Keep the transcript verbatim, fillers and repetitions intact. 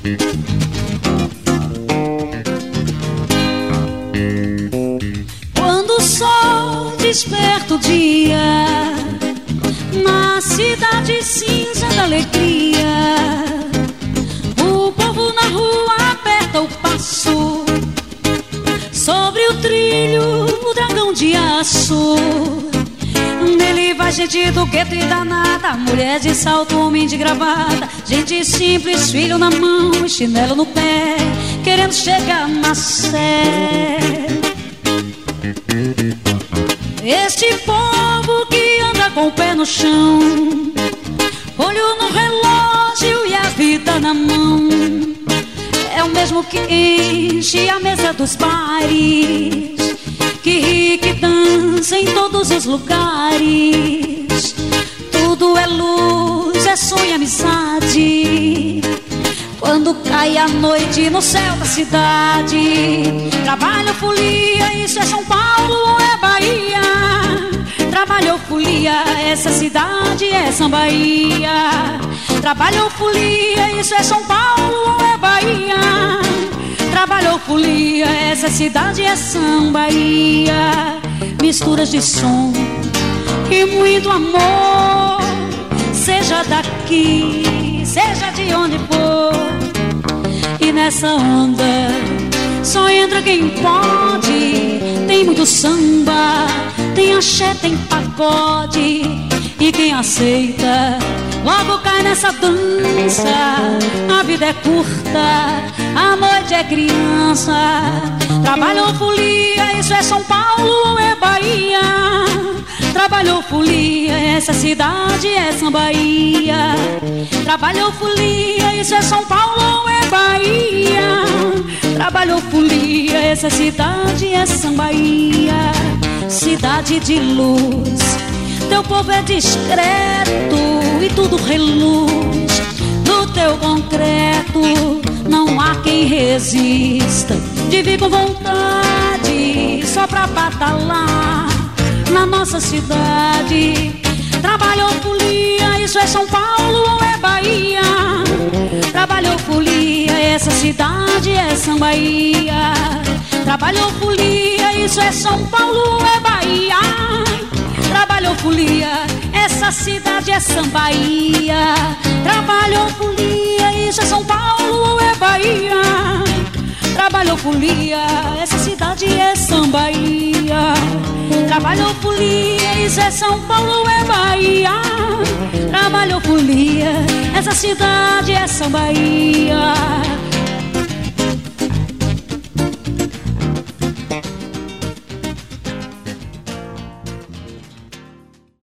Quando o sol desperta o dia na cidade cinza da alegria, o povo na rua aperta o passo sobre o trilho, o dragão de aço. Nele vai gente do gueto e danada, mulher de salto, homem de gravata, gente simples, filho na mão e chinelo no pé, querendo chegar na Sé. Este povo que anda com o pé no chão, olho no relógio e a vida na mão, é o mesmo que enche a mesa dos bares, que ri, que dança em todos os lugares. Tudo é luz, é sonho e amizade. Quando cai a noite no céu da cidade, trabalho, folia, isso é São Paulo ou é Bahia? Trabalho ou folia, essa cidade é Sambaia. Trabalho ou folia, isso é São Paulo ou é Bahia? Trabalho ou folia, essa cidade é Sambaia. Misturas de som e muito amor, seja daqui, seja de onde for. E nessa onda só entra quem pode. Tem muito samba, tem axé, tem pagode, e quem aceita logo cai nessa dança. A vida é curta, a noite é criança. Trabalho ou folia, isso é São Paulo ou é Bahia? Trabalho ou folia, essa cidade é Sambaia. Trabalho ou folia, isso é São Paulo ou é Bahia? Trabalho ou folia, essa cidade é Sambaia. Cidade de luz, teu povo é discreto e tudo reluz. No teu concreto não há quem resista, de vir com vontade só pra batalar na nossa cidade. Trabalho ou folia, isso é São Paulo ou é Bahia? Trabalho ou folia, essa cidade é Sambaia. Trabalho ou folia, isso é São Paulo ou é Bahia? Trabalho ou folia, essa cidade é Sambaia. Trabalho ou folia, isso é São Paulo ou é Bahia? Trabalho ou folia, essa cidade é Sambaia. Trabalho ou folia, isso é São Paulo ou é Bahia? Trabalho ou folia, essa cidade é Sambaia.